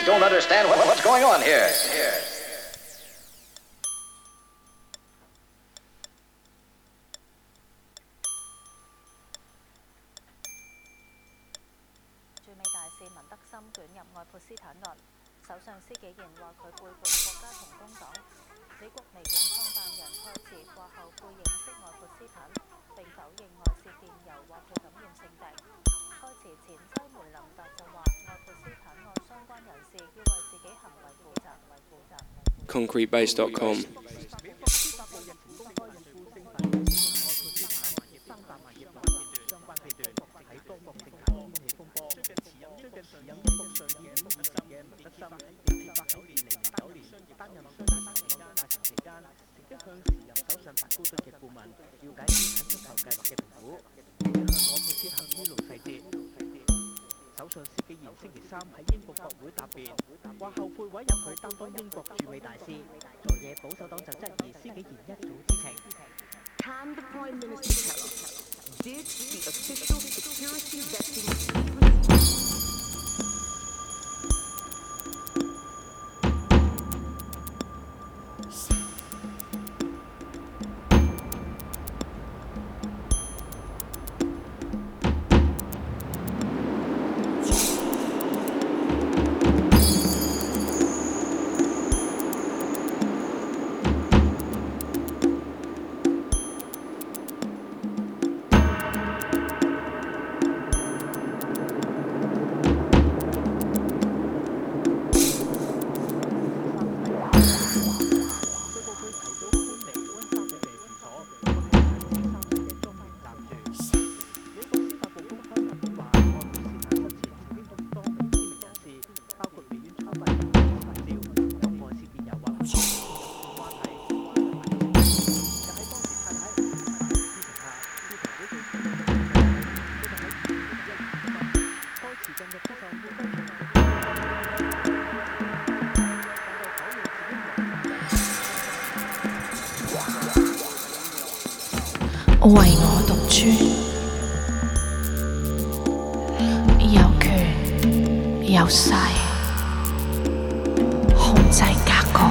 don't understand what's going on here. 駐美大使文德森捲入愛潑斯坦案，首相施紀賢話佢背叛國家同工黨。美國微軟創辦人蓋茨話後悔認識愛潑斯坦，並否認外泄電郵或佢感染性病。蓋茨前妻梅琳達就話愛潑斯坦案相關人士要為自己行為負責。 concretebase.com 首相施紀賢星期三喺英國國會答辯，話後悔委任佢擔當英國駐美大使。在野保守黨就質疑施紀賢一早知情。 Can the Prime Minister tell us, did the official security vetting 為我獨尊，有權有勢，控制格局，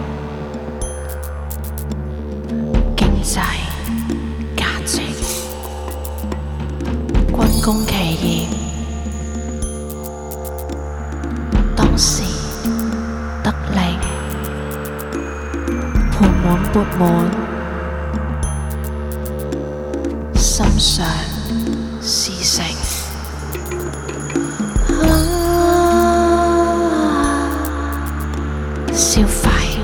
經濟價值，軍工企業，當時得利，盆滿缽滿。心想事成，消費，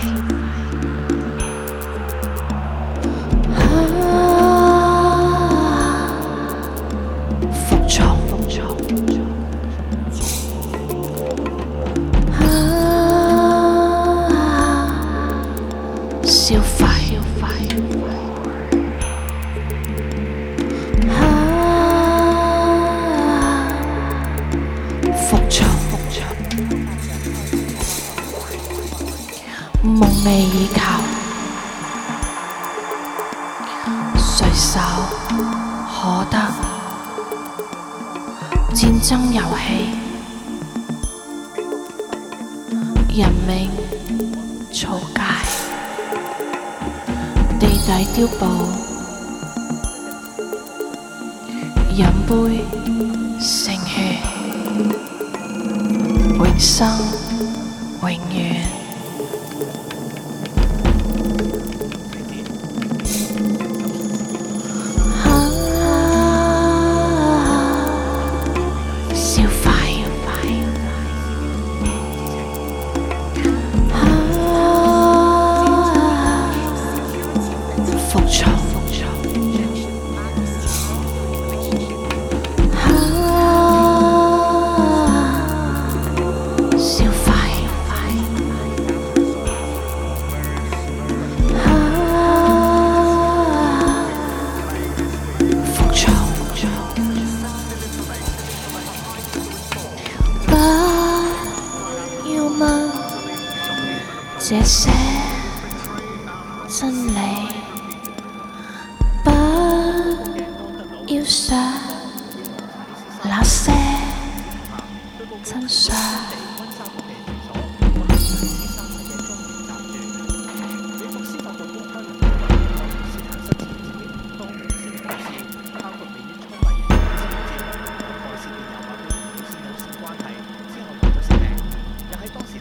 服從，消費。夢寐以求，隨手可得，戰爭遊戲，人命草芥，地底碉堡，飲杯聖血，永生永遠。這些真理，不要想那些真相。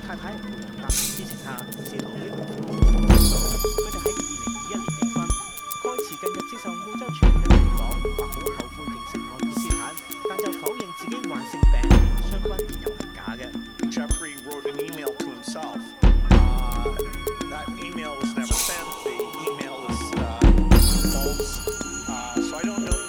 太太無人答應之情下，先同呢個佢哋喺2021年離婚。蓋茨近日接受澳洲傳媒嘅採訪，話好後悔認識愛因斯坦，但又否認自己患性病，相關言由係假嘅。 Jeffrey wrote an email to himself. That email was never sent. The email is false. So I don't know.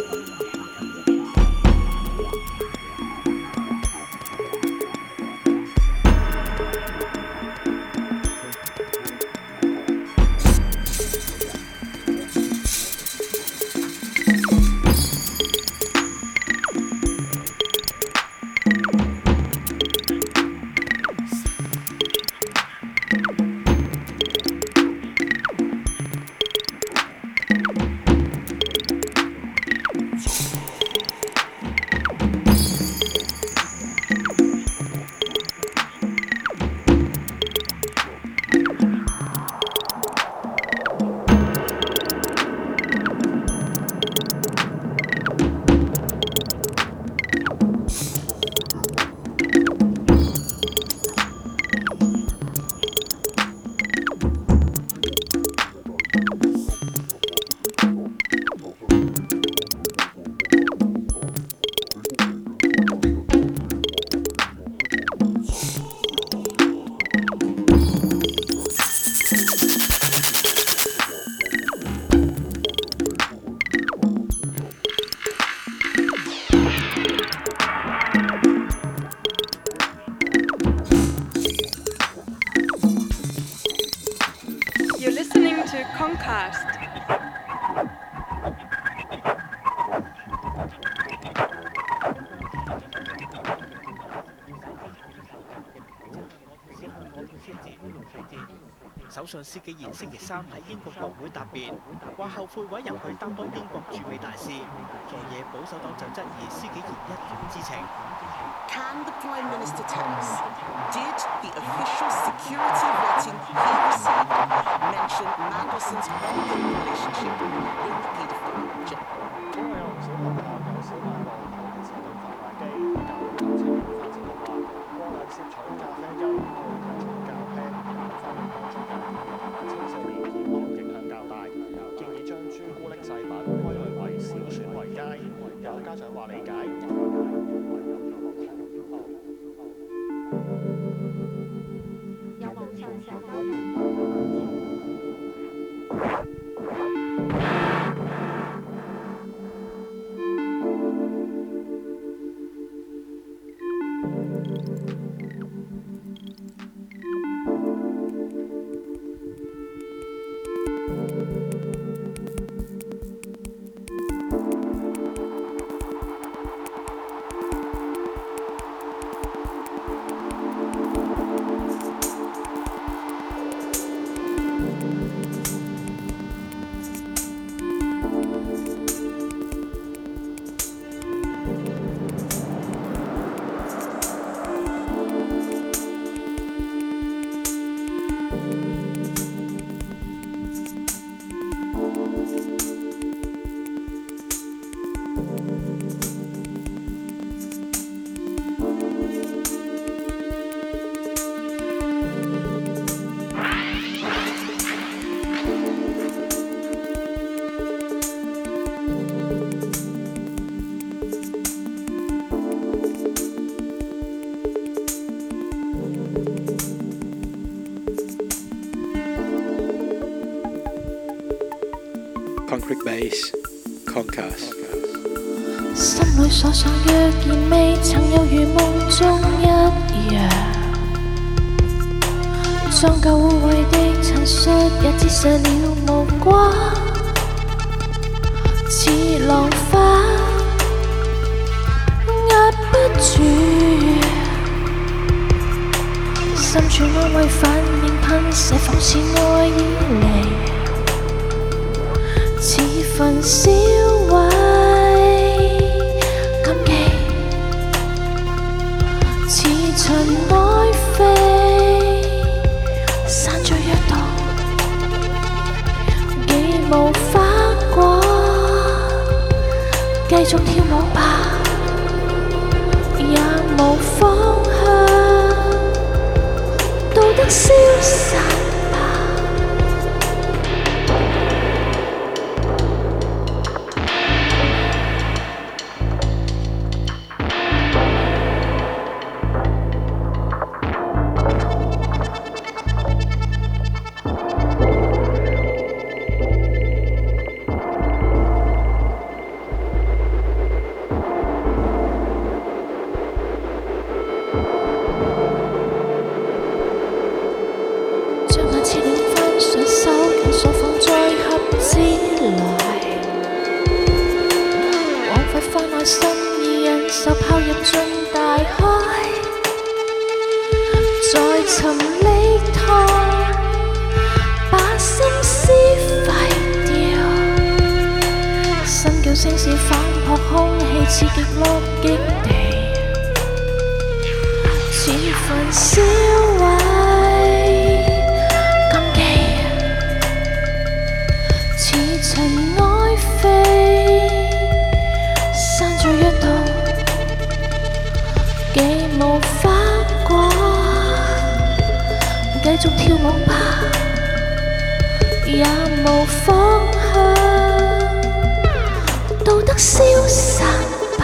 You're listening to Concast. 首相施紀賢星期三喺英國國會答辯，話後悔委任佢擔當英國駐美大使。在野保守黨就質疑施紀賢一語知情。 Can the Prime Minister tell us, did the official security vetting he received mention Mandelson's ongoing relationship with the paedophile Jack? 因為有唔少學校有小賣部同埋自動販賣機，教育部青年發展局話，過量攝取咖啡因對體重較輕有發現幫助嘅，但青少年健康影響較大，建議將朱古力製品歸類為小選為佳。有家長話理解。 有網上社交 Concrete Base Concast 心裏所想若然未曾有如夢中一樣，將舊污穢的陳述也折射了目光，似浪花壓不住，深處安慰反應噴射諷刺愛意離，似焚燒毀禁忌，似塵埃飛散在約度，既無花果，繼續跳舞吧，也無方向， 進大海，在尋溺湯，把心思廢掉。新叫聲是反撲空氣，似極樂極地，似焚燒毀禁忌，似塵埃飛。山最一度，既無法過，繼續跳舞吧，也無方向，道德消散吧。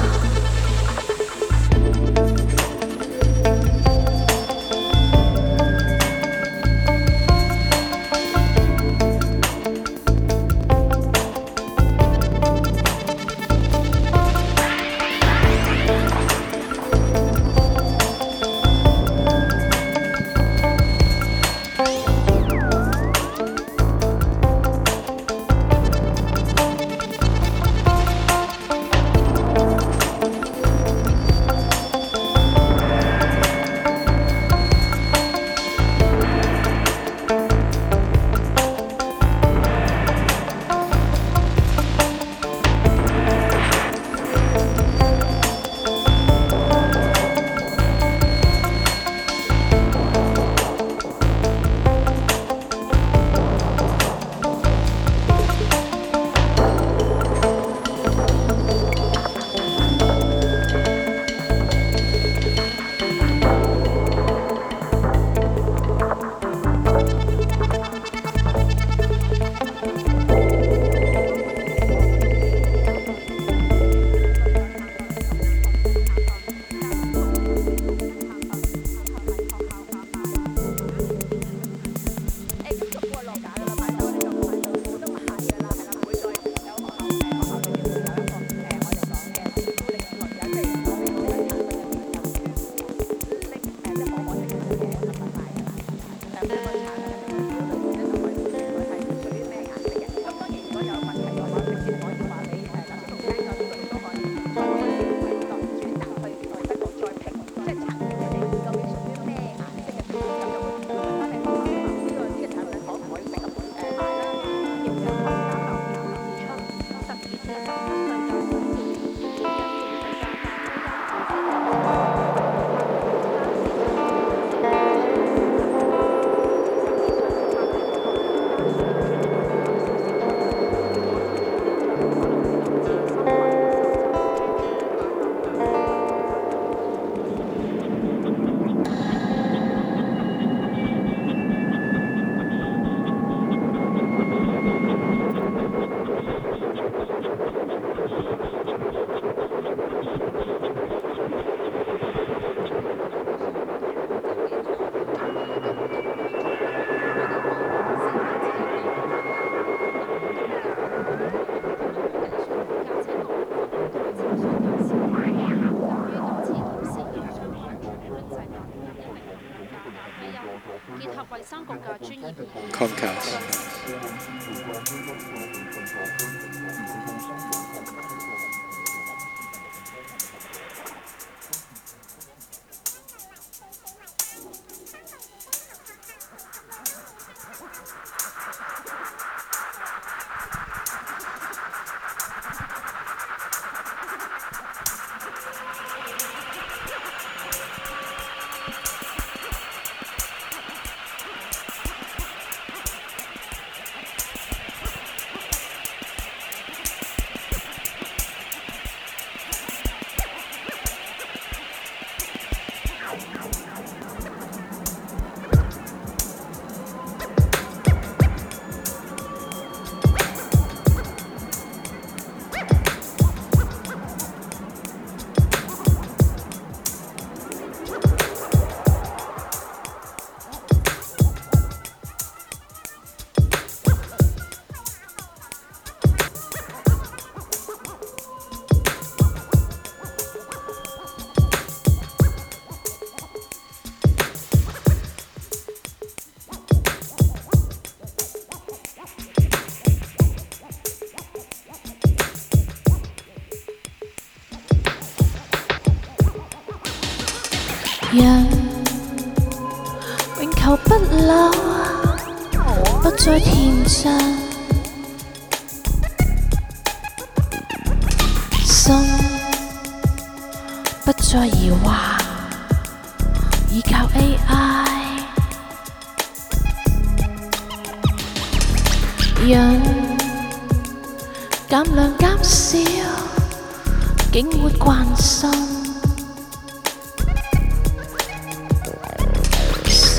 Concast. 人永求不老，不再天真，心不再疑惑，依靠 AI。人減量減少，竟會慣心。心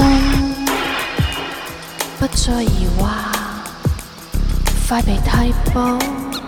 不再疑惑，快被替補。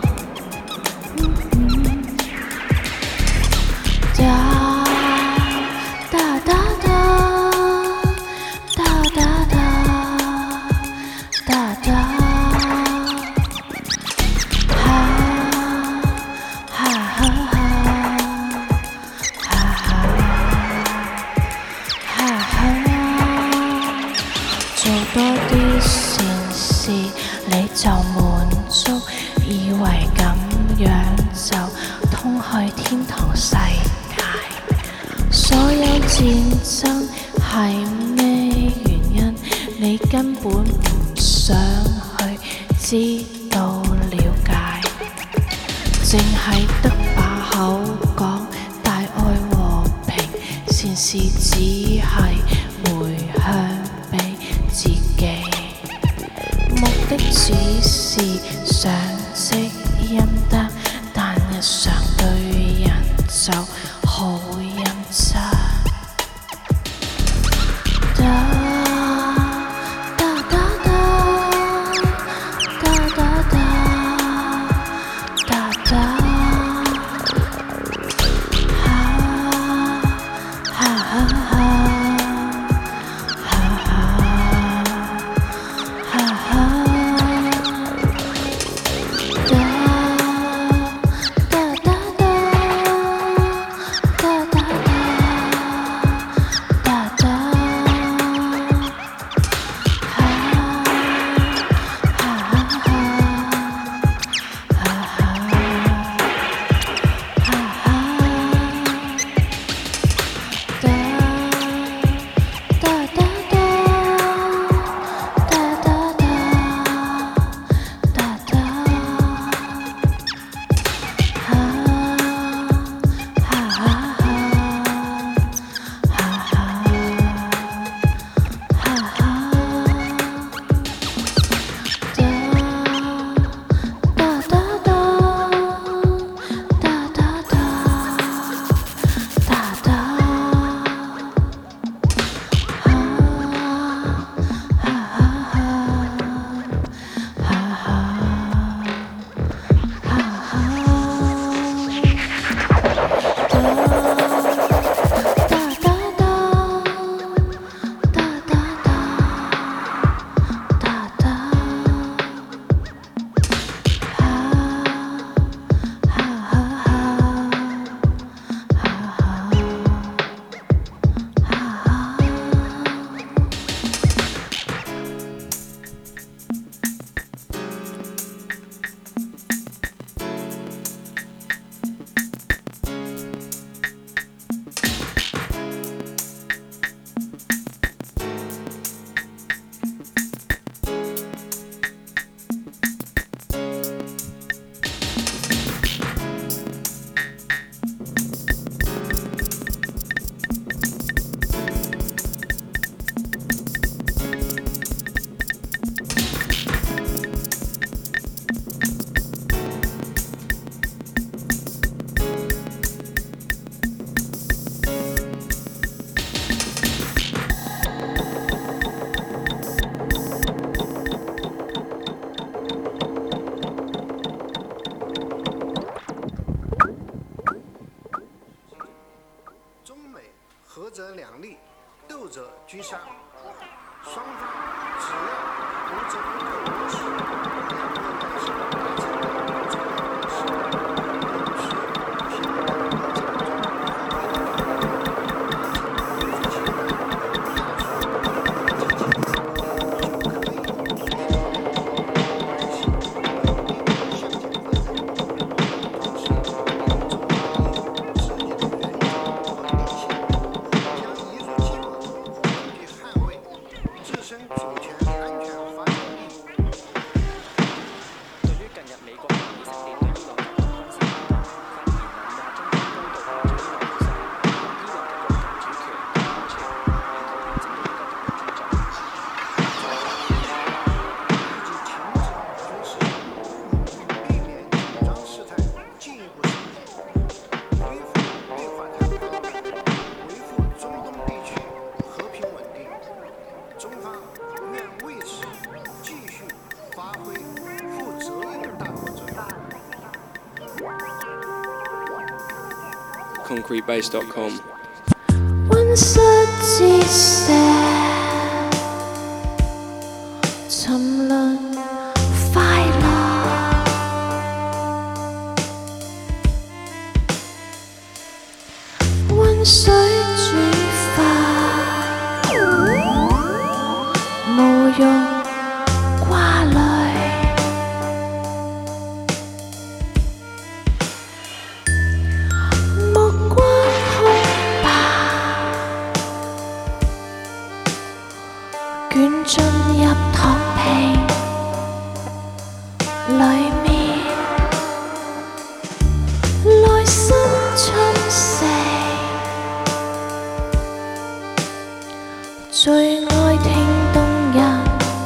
做多啲善事你就滿足，以為咁樣就通去天堂世界。所有戰爭係咩原因？你根本唔想去知道了解，淨係得把口講大愛和平，善事只係回向俾自己，目的只是上積陰德，但日常對人就好陰質。 合则两利，斗则俱伤。双方只要不争不口齿，两个人是达成了重要的事，必须平等和讲究。将一 concretebase.com。 溫室折射，沉淪快樂。溫水煮飯，無用掛慮。目光空白，捲進入躺平裡面，內心充實。最愛聽動人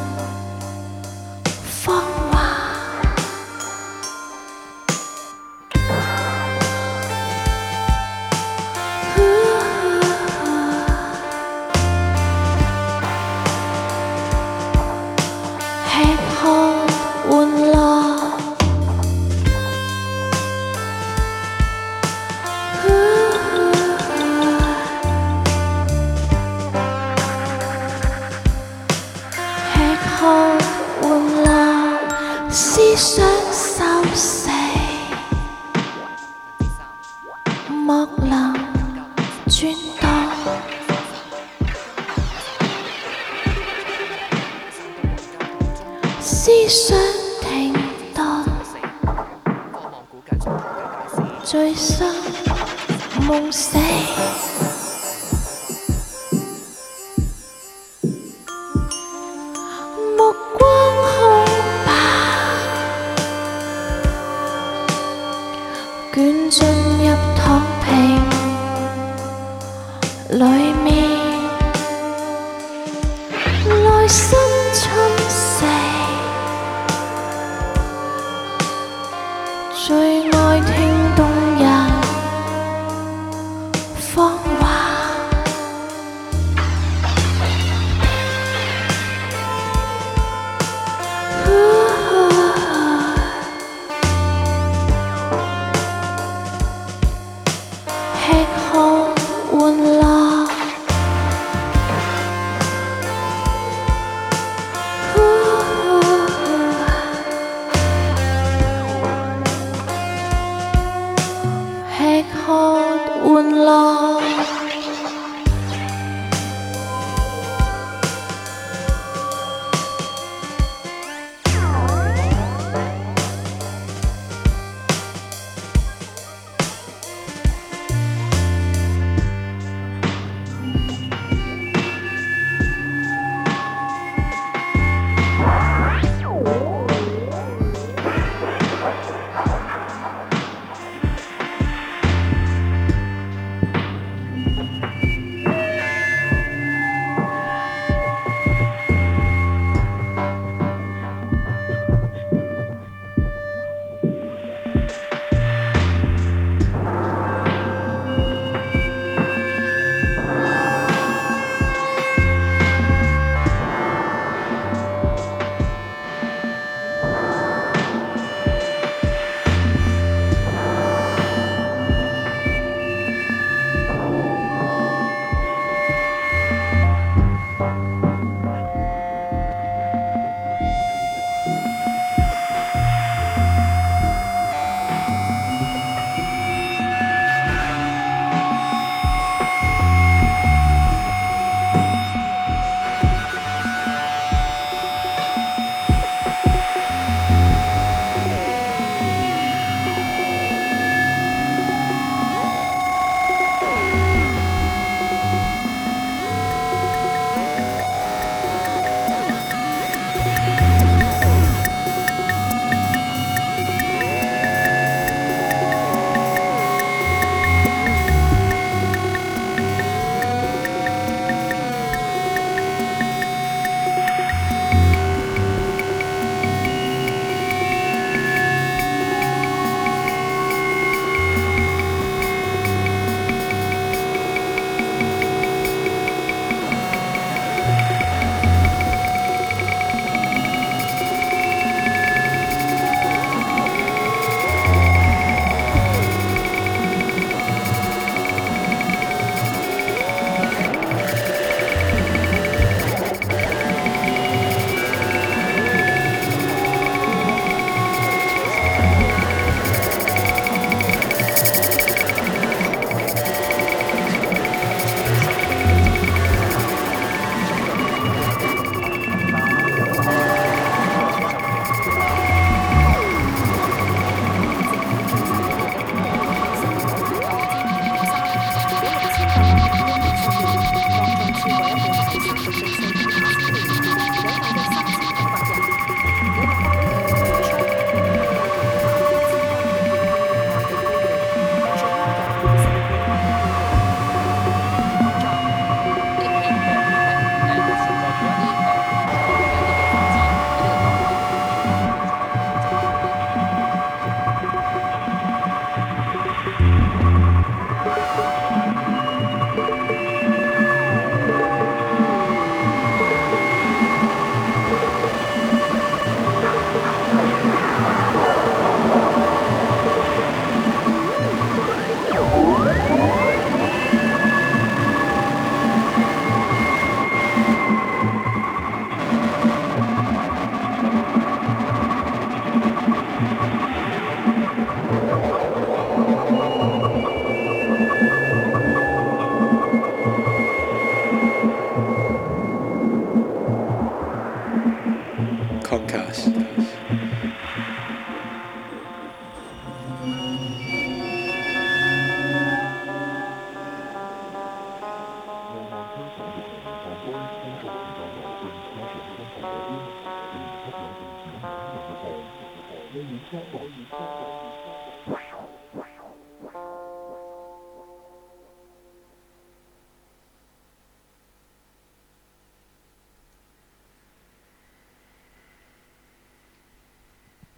謊話，吃喝玩樂，喝玩樂，思想收死，莫能轉動。思想停頓，醉生夢死。目光空白，捲進入躺平裡面，內心充實。